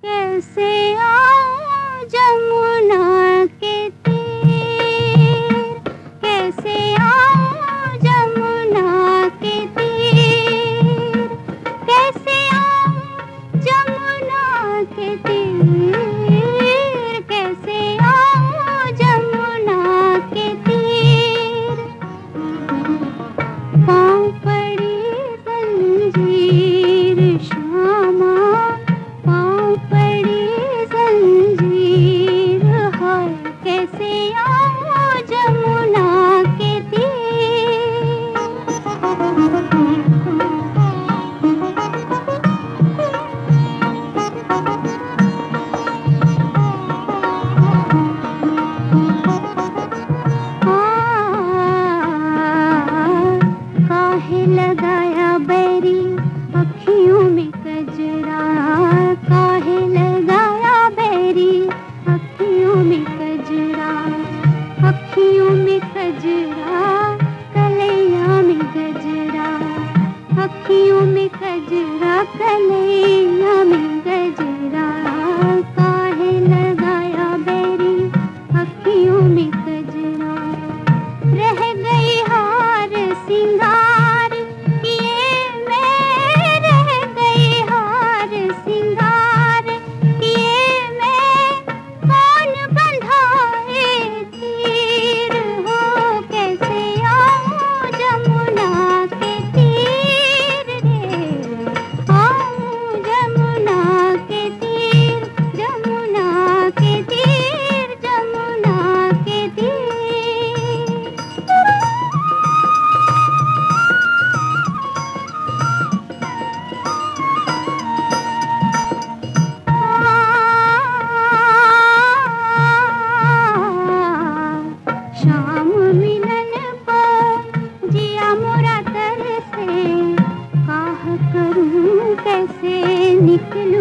कैसे आऊं जमुना के तीर, कैसे आऊं जमुना के तीर, कैसे आऊं जमुना के तीर, कैसे आऊं जमुना के तीर। पाँव पड़ी जंजीर श्यामा, पाँव पड़ी जंजीर, हाय कैसे आऊं जमुना के तीर। काहे लगाया बैरी अखियों में कजरा, काहे लगाया बैरी अखियों में कजरा, अखियों में कजरा, कलैया में गजरा, अखियों में कजरा, कलैया में गजरा। काहे लगाया बैरी अखियों में कजरा, रह गई हार सिंगार किए मैं, रह गई हार सिंगार किए मैं, कौन बंधाए तीर हो, कैसे आऊं जमुना के तीर रे, आऊं जमुना के तीर, जमुना के तीर, जमुना के तीर। शाम मिलन को जिया मोरा तरसे, काह करूं कैसे निकलूं